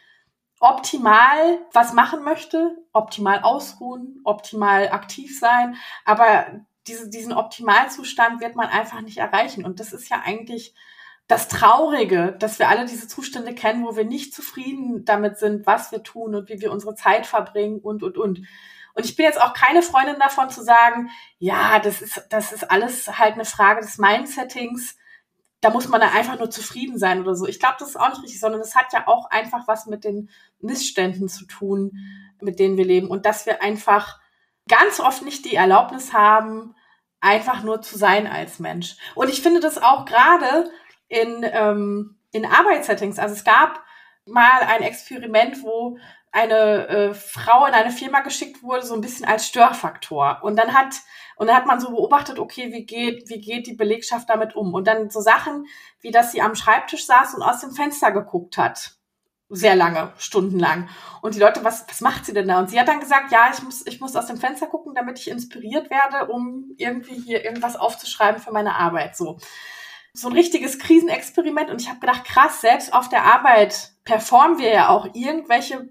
optimal was machen möchte, optimal ausruhen, optimal aktiv sein, aber diesen Optimalzustand wird man einfach nicht erreichen. Und das ist ja eigentlich das Traurige, dass wir alle diese Zustände kennen, wo wir nicht zufrieden damit sind, was wir tun und wie wir unsere Zeit verbringen und. Und ich bin jetzt auch keine Freundin davon zu sagen, ja, das ist alles halt eine Frage des Mindsettings. Da muss man dann einfach nur zufrieden sein oder so. Ich glaube, das ist auch nicht richtig, sondern es hat ja auch einfach was mit den Missständen zu tun, mit denen wir leben. Und dass wir einfach ganz oft nicht die Erlaubnis haben, einfach nur zu sein als Mensch. Und ich finde das auch gerade in Arbeitssettings. Also es gab mal ein Experiment, wo eine Frau in eine Firma geschickt wurde, so ein bisschen als Störfaktor. Und dann hat man so beobachtet, okay, wie geht die Belegschaft damit um? Und dann so Sachen, wie dass sie am Schreibtisch saß und aus dem Fenster geguckt hat. Sehr lange, stundenlang. Und die Leute, was macht sie denn da? Und sie hat dann gesagt, ja, ich muss aus dem Fenster gucken, damit ich inspiriert werde, um irgendwie hier irgendwas aufzuschreiben für meine Arbeit. So ein richtiges Krisenexperiment. Und ich habe gedacht, krass, selbst auf der Arbeit performen wir ja auch irgendwelche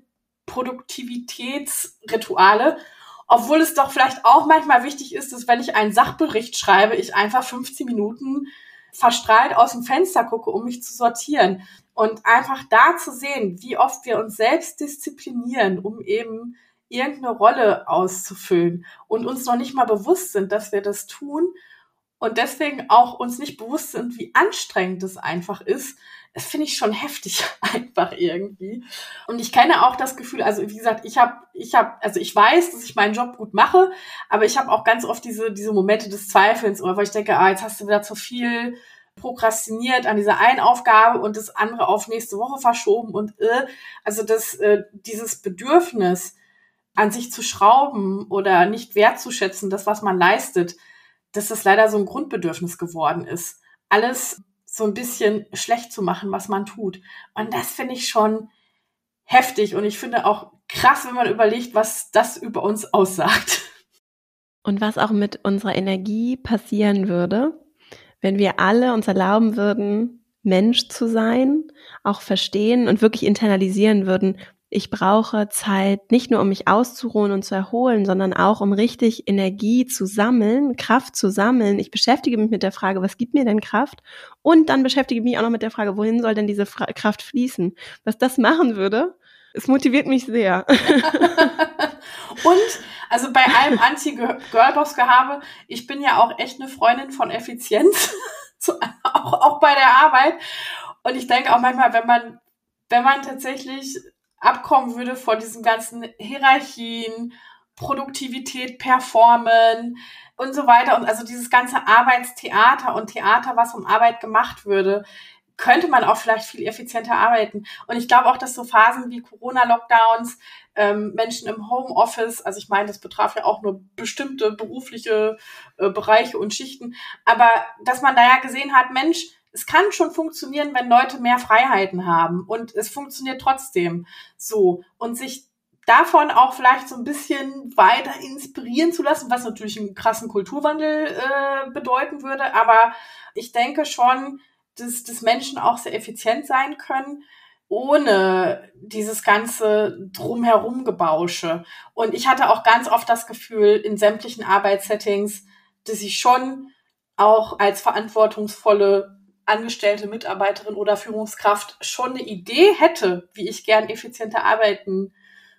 Produktivitätsrituale, obwohl es doch vielleicht auch manchmal wichtig ist, dass wenn ich einen Sachbericht schreibe, ich einfach 15 Minuten verstrahlt aus dem Fenster gucke, um mich zu sortieren. Und einfach da zu sehen, wie oft wir uns selbst disziplinieren, um eben irgendeine Rolle auszufüllen und uns noch nicht mal bewusst sind, dass wir das tun. und deswegen auch uns nicht bewusst sind, wie anstrengend es einfach ist. Das finde ich schon heftig einfach irgendwie. Und ich kenne auch das Gefühl, also wie gesagt, ich weiß, dass ich meinen Job gut mache, aber ich habe auch ganz oft diese Momente des Zweifelns, oder wo ich denke, jetzt hast du wieder zu viel prokrastiniert an dieser einen Aufgabe und das andere auf nächste Woche verschoben und also dieses Bedürfnis, an sich zu schrauben oder nicht wertzuschätzen, das, was man leistet, dass das leider so ein Grundbedürfnis geworden ist. Alles so ein bisschen schlecht zu machen, was man tut. Und das finde ich schon heftig. Und ich finde auch krass, wenn man überlegt, was das über uns aussagt. Und was auch mit unserer Energie passieren würde, wenn wir alle uns erlauben würden, Mensch zu sein, auch verstehen und wirklich internalisieren würden, ich brauche Zeit nicht nur, um mich auszuruhen und zu erholen, sondern auch, um richtig Energie zu sammeln, Kraft zu sammeln. Ich beschäftige mich mit der Frage, was gibt mir denn Kraft? Und dann beschäftige ich mich auch noch mit der Frage, wohin soll denn diese Kraft fließen? Was das machen würde, es motiviert mich sehr. Und also bei allem Anti-Girlboss-Gehabe, ich bin ja auch echt eine Freundin von Effizienz, auch bei der Arbeit. Und ich denke auch manchmal, wenn man tatsächlich abkommen würde von diesen ganzen Hierarchien, Produktivität, Performen und so weiter, und also dieses ganze Arbeitstheater und Theater, was um Arbeit gemacht würde, könnte man auch vielleicht viel effizienter arbeiten. Und ich glaube auch, dass so Phasen wie Corona-Lockdowns, Menschen im Homeoffice, also ich meine, das betraf ja auch nur bestimmte berufliche Bereiche und Schichten, aber dass man da ja gesehen hat, Mensch, es kann schon funktionieren, wenn Leute mehr Freiheiten haben, und es funktioniert trotzdem so, und sich davon auch vielleicht so ein bisschen weiter inspirieren zu lassen, was natürlich einen krassen Kulturwandel bedeuten würde, aber ich denke schon, dass Menschen auch sehr effizient sein können, ohne dieses ganze Drumherum-Gebausche. Und ich hatte auch ganz oft das Gefühl, in sämtlichen Arbeitssettings, dass ich schon auch als verantwortungsvolle angestellte Mitarbeiterin oder Führungskraft schon eine Idee hätte, wie ich gern effizienter arbeiten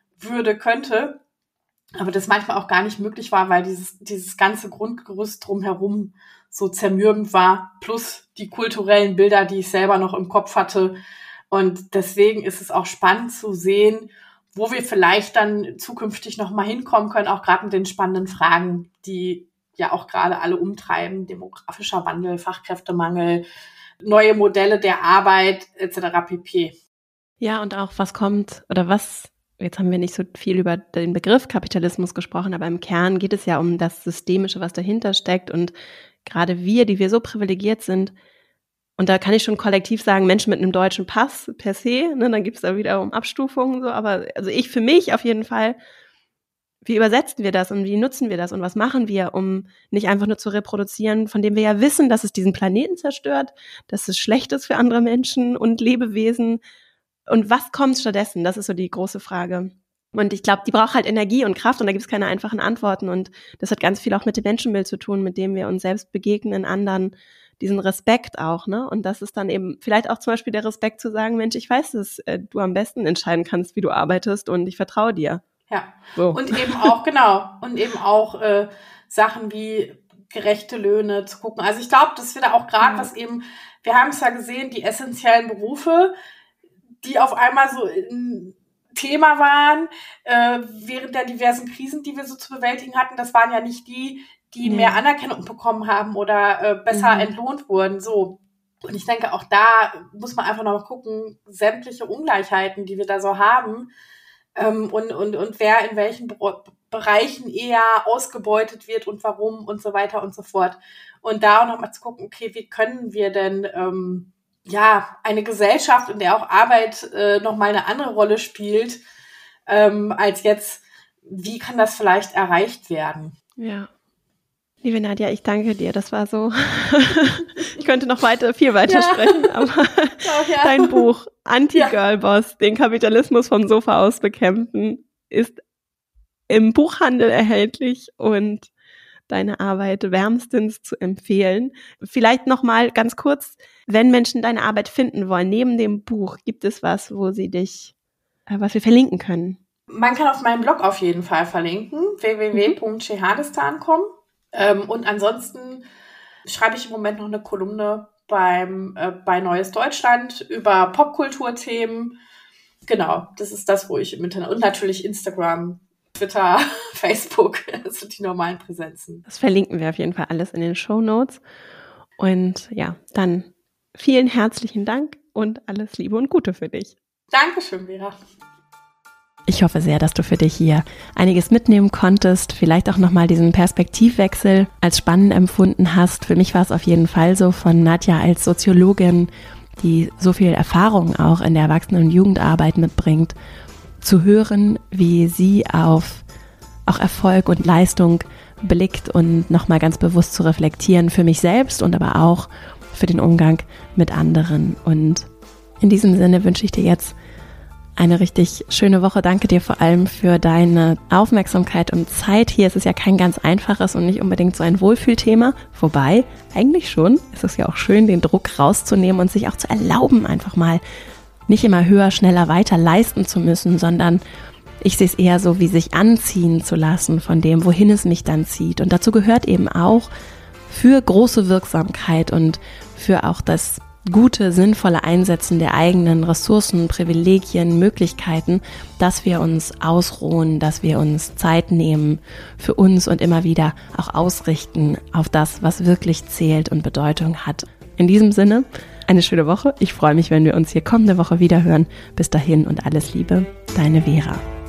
könnte, aber das manchmal auch gar nicht möglich war, weil dieses ganze Grundgerüst drumherum so zermürbend war, plus die kulturellen Bilder, die ich selber noch im Kopf hatte. Und deswegen ist es auch spannend zu sehen, wo wir vielleicht dann zukünftig noch mal hinkommen können, auch gerade mit den spannenden Fragen, die ja auch gerade alle umtreiben: demografischer Wandel, Fachkräftemangel, neue Modelle der Arbeit etc. pp. Ja, und auch was kommt oder was, jetzt haben wir nicht so viel über den Begriff Kapitalismus gesprochen, aber im Kern geht es ja um das Systemische, was dahinter steckt, und gerade wir, die wir so privilegiert sind, und da kann ich schon kollektiv sagen, Menschen mit einem deutschen Pass per se, ne, dann gibt es da wiederum Abstufungen, so, aber also ich für mich auf jeden Fall, wie übersetzen wir das und wie nutzen wir das und was machen wir, um nicht einfach nur zu reproduzieren, von dem wir ja wissen, dass es diesen Planeten zerstört, dass es schlecht ist für andere Menschen und Lebewesen, und was kommt stattdessen? Das ist so die große Frage. Und ich glaube, die braucht halt Energie und Kraft, und da gibt es keine einfachen Antworten, und das hat ganz viel auch mit dem Menschenbild zu tun, mit dem wir uns selbst begegnen, anderen, diesen Respekt auch, ne? Und das ist dann eben vielleicht auch zum Beispiel der Respekt zu sagen, Mensch, ich weiß, dass du am besten entscheiden kannst, wie du arbeitest, und ich vertraue dir. Ja, so. Und eben auch, genau, und eben auch Sachen wie gerechte Löhne zu gucken. Also ich glaube, dass wir da auch gerade was eben, wir haben es ja gesehen, die essentiellen Berufe, die auf einmal so ein Thema waren, während der diversen Krisen, die wir so zu bewältigen hatten, das waren ja nicht die mehr Anerkennung bekommen haben oder besser entlohnt wurden, so. Und ich denke, auch da muss man einfach noch mal gucken, sämtliche Ungleichheiten, die wir da so haben, und wer in welchen Bereichen eher ausgebeutet wird und warum und so weiter und so fort. Und da auch noch mal zu gucken, okay, wie können wir denn eine Gesellschaft, in der auch Arbeit noch mal eine andere Rolle spielt, als jetzt, wie kann das vielleicht erreicht werden? Ja. Liebe Nadja, ich danke dir. Das war so, ich könnte noch viel weiter sprechen, aber dein Buch Anti-Girlboss, den Kapitalismus vom Sofa aus bekämpfen, ist im Buchhandel erhältlich und deine Arbeit wärmstens zu empfehlen. Vielleicht noch mal ganz kurz, wenn Menschen deine Arbeit finden wollen, neben dem Buch, gibt es was, wo sie dich, was wir verlinken können? Man kann auf meinem Blog auf jeden Fall verlinken, www.chehadistan.com. Und ansonsten schreibe ich im Moment noch eine Kolumne bei Neues Deutschland über Popkulturthemen. Genau, das ist das, wo ich im Internet und natürlich Instagram, Twitter, Facebook, das sind die normalen Präsenzen. Das verlinken wir auf jeden Fall alles in den Shownotes. Und ja, dann vielen herzlichen Dank und alles Liebe und Gute für dich. Dankeschön, Vera. Ich hoffe sehr, dass du für dich hier einiges mitnehmen konntest, vielleicht auch nochmal diesen Perspektivwechsel als spannend empfunden hast. Für mich war es auf jeden Fall so, von Nadja als Soziologin, die so viel Erfahrung auch in der Erwachsenen- und Jugendarbeit mitbringt, zu hören, wie sie auf auch Erfolg und Leistung blickt und nochmal ganz bewusst zu reflektieren für mich selbst und aber auch für den Umgang mit anderen. Und in diesem Sinne wünsche ich dir jetzt eine richtig schöne Woche. Danke dir vor allem für deine Aufmerksamkeit und Zeit hier. Es ist ja kein ganz einfaches und nicht unbedingt so ein Wohlfühlthema. Wobei, eigentlich schon. Es ist ja auch schön, den Druck rauszunehmen und sich auch zu erlauben, einfach mal nicht immer höher, schneller, weiter leisten zu müssen, sondern ich sehe es eher so, wie sich anziehen zu lassen von dem, wohin es mich dann zieht. Und dazu gehört eben auch für große Wirksamkeit und für auch das gute, sinnvolle Einsetzen der eigenen Ressourcen, Privilegien, Möglichkeiten, dass wir uns ausruhen, dass wir uns Zeit nehmen für uns und immer wieder auch ausrichten auf das, was wirklich zählt und Bedeutung hat. In diesem Sinne, eine schöne Woche. Ich freue mich, wenn wir uns hier kommende Woche wieder hören. Bis dahin und alles Liebe, deine Vera.